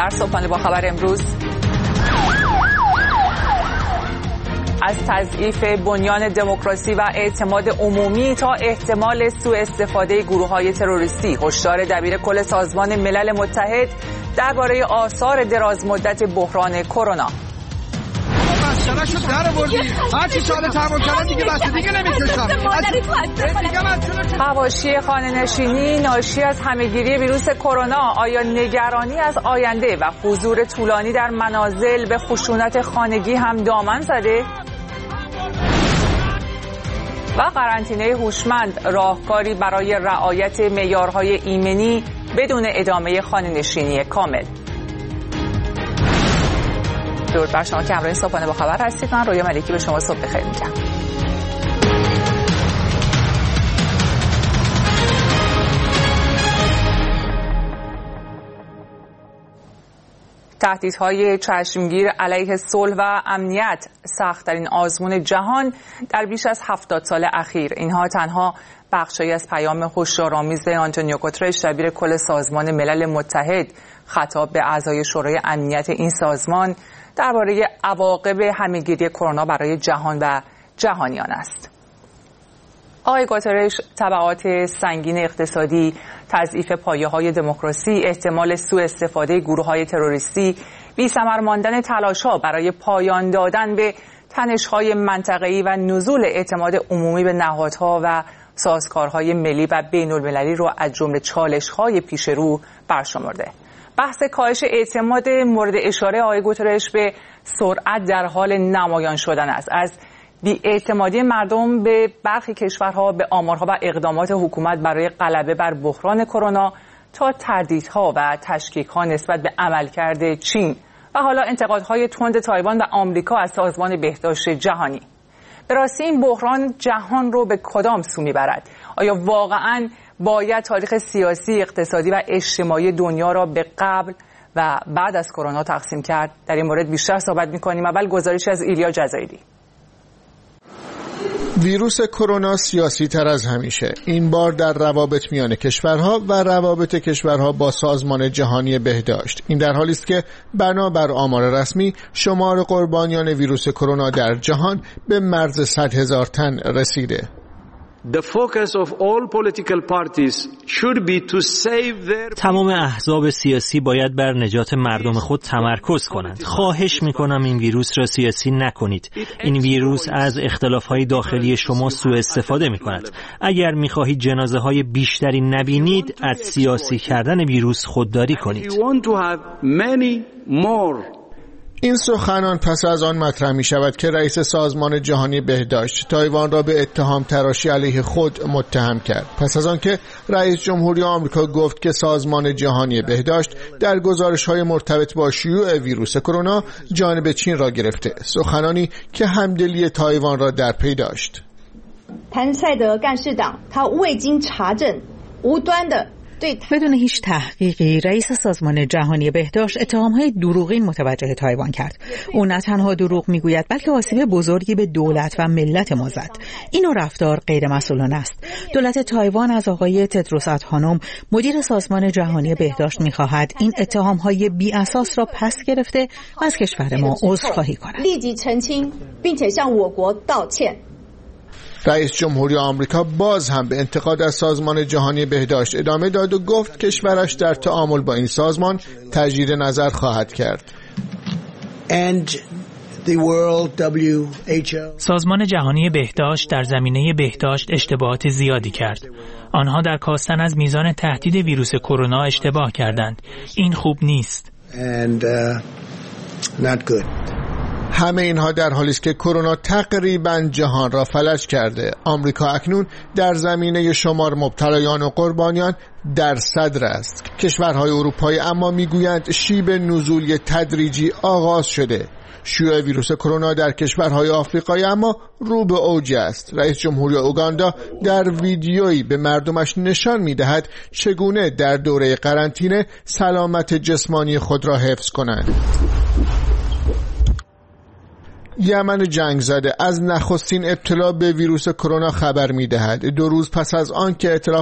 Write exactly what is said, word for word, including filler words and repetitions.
در صبحانه با خبر امروز از تضعیف بنیان دموکراسی و اعتماد عمومی تا احتمال سوء استفاده گروه‌های تروریستی، هشدار دبیر کل سازمان ملل متحد درباره آثار درازمدت بحران کرونا. مسئله‌شو در آوردی. هر چی سال تمام کردن دیگه بس دیگه نمی‌کشم. حواشی خانه‌نشینی ناشی از همه‌گیری ویروس کرونا، آیا نگرانی از آینده و حضور طولانی در منازل به خشونت خانگی هم دامن زده؟ و قرنطینه هوشمند، راهکاری برای رعایت معیارهای ایمنی بدون ادامه خانه‌نشینی کامل. درود بر شما که همراه صبحانه با خبر هستید. من رویا ملکی به شما صبح بخیر میگم. تهدیدهای چشمگیر علیه صلح و امنیت، سخت‌ترین آزمون جهان در بیش از هفتاد سال اخیر. اینها تنها بخشی از پیام هشدارآمیز آنتونیو گوترش، دبیر کل سازمان ملل متحد، خطاب به اعضای شورای امنیت این سازمان درباره عواقب همه‌گیری کرونا برای جهان و جهانیان است. آقای گوترش تبعات سنگین اقتصادی، تضعیف پایه‌های دموکراسی، احتمال سوء استفاده گروه‌های تروریستی، بی‌ثمر ماندن تلاش‌ها برای پایان دادن به تنش‌های منطقه‌ای و نزول اعتماد عمومی به نهادها و سازکارهای ملی و بین‌المللی را از جمله چالش‌های پیش رو برشمرده. بحث کاهش اعتماد مورد اشاره آقای گوترش به سرعت در حال نمایان شدن است. از بی‌اعتمادی مردم به برخی کشورها به آمارها و اقدامات حکومت برای غلبه بر بحران کرونا تا تردیدها و تشکیک‌ها نسبت به عملکرد چین و حالا انتقادهای تند تایوان و آمریکا از سازمان بهداشت جهانی. به راستی این بحران جهان رو به کدام سو میبرد؟ آیا واقعاً باید تاریخ سیاسی، اقتصادی و اجتماعی دنیا را به قبل و بعد از کرونا تقسیم کرد؟ در این مورد بیشتر صحبت می‌کنیم. اول گزارشی از ایلیا جزایری. ویروس کرونا سیاسی تر از همیشه، این بار در روابط میان کشورها و روابط کشورها با سازمان جهانی بهداشت. این در حالی است که بنابر آمار رسمی شمار قربانیان ویروس کرونا در جهان به مرز صد هزار تن رسیده. The focus of all political parties should be to save their... تمام احزاب سیاسی باید بر نجات مردم خود تمرکز کنند. خواهش میکنم این ویروس را سیاسی نکنید. این ویروس از اختلافهای داخلی شما سوء استفاده میکند. اگر میخواهید جنازه های بیشتری نبینید، از سیاسی کردن ویروس خودداری کنید. این سخنان پس از آن مطرح می شود که رئیس سازمان جهانی بهداشت تایوان را به اتهام تراشی علیه خود متهم کرد. پس از آن که رئیس جمهوری آمریکا گفت که سازمان جهانی بهداشت در گزارش‌های مرتبط با شیوع ویروس کرونا جانب چین را گرفته. سخنانی که همدلی تایوان را در پی داشت. 谭赛德干事长他未经查证无端的 بدون هیچ تحقیقی رئیس سازمان جهانی بهداشت اتهام‌های دروغین متوجه تایوان کرد. او نه تنها دروغ میگوید بلکه آسیب بزرگی به دولت و ملت ما زد. این نوع رفتار غیر مسئولانه است. دولت تایوان از آقای تدروس ادهانوم مدیر سازمان جهانی بهداشت می‌خواهد این اتهام‌های بی اساس را پس گرفته و از کشور ما عذرخواهی کند. رئیس جمهوری آمریکا باز هم به انتقاد از سازمان جهانی بهداشت ادامه داد و گفت کشورش در تعامل با این سازمان تجدید نظر خواهد کرد. سازمان جهانی بهداشت در زمینه بهداشت اشتباهات زیادی کرد. آنها در کاستن از میزان تهدید ویروس کرونا اشتباه کردند. این خوب نیست. And, uh, not good. همه اینها در حالی است که کرونا تقریبا جهان را فلج کرده. آمریکا اکنون در زمینه شمار مبتلایان و قربانیان در صدر است. کشورهای اروپایی اما میگویند شیب نزولی تدریجی آغاز شده. شیوع ویروس کرونا در کشورهای آفریقایی اما رو به اوج است. رئیس جمهوری اوگاندا در ویدیویی به مردمش نشان می‌دهد چگونه در دوره قرنطینه سلامت جسمانی خود را حفظ کنند. یمن جنگ زده از نخستین ابتلا به ویروس کرونا خبر می‌دهد. دو روز پس از آن که اعتراف